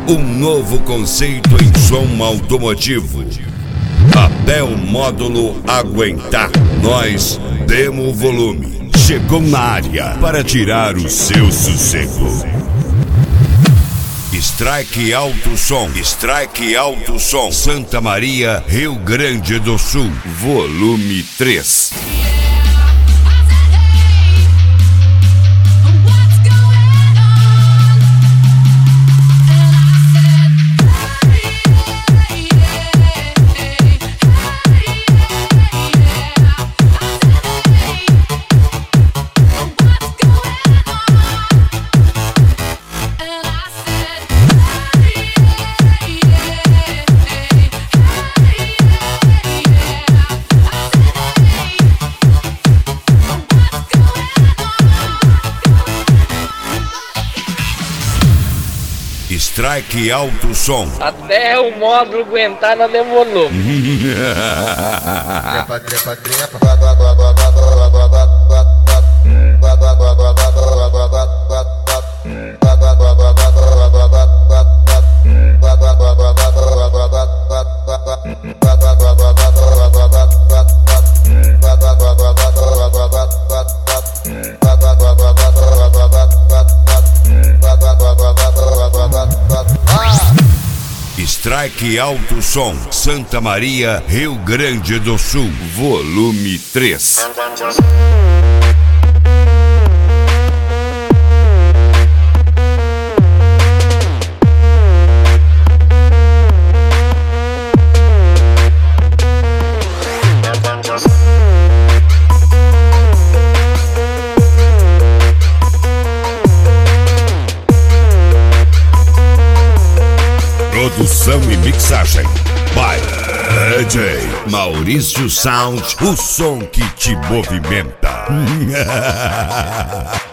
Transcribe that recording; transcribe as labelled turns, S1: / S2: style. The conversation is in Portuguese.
S1: Um novo conceito em som automotivo. Até o módulo aguentar. Nós demos o volume. Chegou na área para tirar o seu sossego. Strike Alto Som. Strike Alto Som. Santa Maria, Rio Grande do Sul. Volume 3. Strike Alto Som.
S2: Até o módulo aguentar na demolou.
S3: Trepa, trepa, trepa.
S1: Strike Alto Som, Santa Maria, Rio Grande do Sul, volume 3. Produção e mixagem by DJ Maurício Sound, o som que te movimenta.